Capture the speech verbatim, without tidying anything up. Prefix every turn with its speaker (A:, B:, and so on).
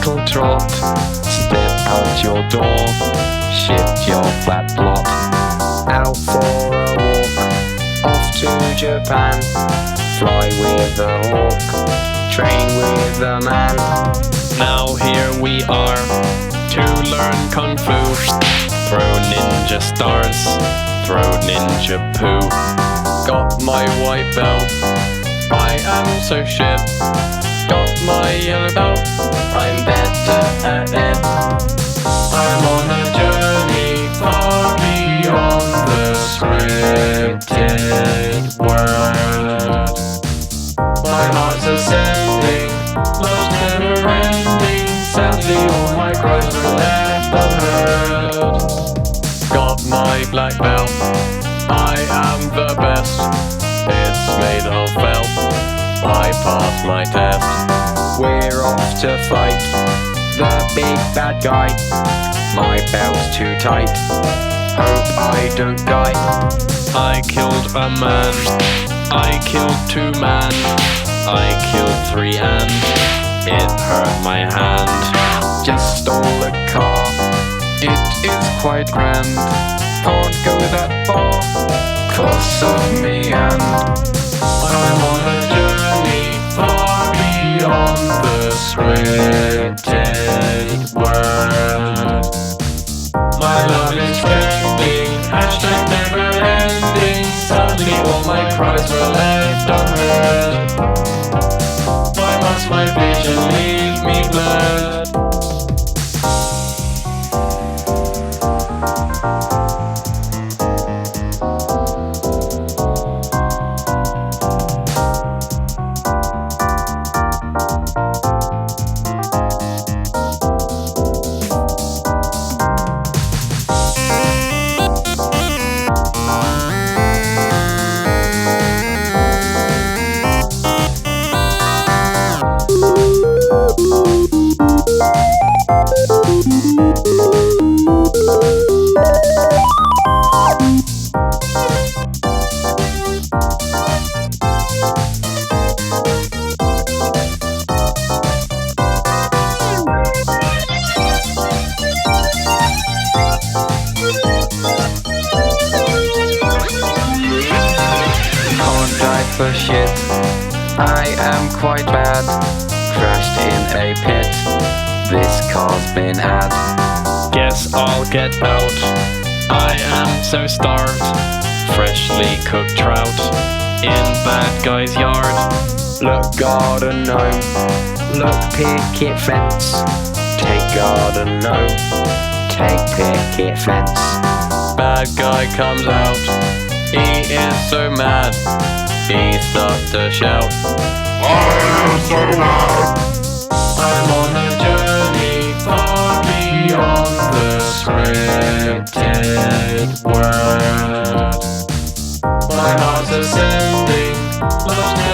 A: little trot. Step out your door, shift your flat plot. Out for a walk, off to Japan. Fly with a hawk, train with a man. Now here we are, to learn Kung Fu. Throw ninja stars, throw ninja poo. Got my white belt, I am so shit. Got my yellow belt, I'm better at it. I'm on a journey far beyond the scripted word. My heart's ascending, love's never ending. Sadly all my cries were left unheard. Got my black belt, I am the best. It's made of felt, I passed my test. We're off to fight the big bad guy. My belt's too tight, hope I don't die. I killed a man, I killed two man, I killed three and it hurt my hand. Just stole a car, it is quite grand. Can't go that far, cause of me and I'm on a journey far beyond the scripted word. My love is trending, hashtag never ending. Sadly all my cries were left unheard. Why must my vision leave me blurred? For shit, I am quite bad. Crashed in a pit, this car's been had. Guess I'll get out, I am so starved. Freshly cooked trout in bad guy's yard. Look garden gnome, look picket fence. Take garden gnome, take picket fence. Bad guy comes out, he is so mad. He starts to shout, I am so loud. I'm on a journey far beyond the scripted word. My heart's ascending, love's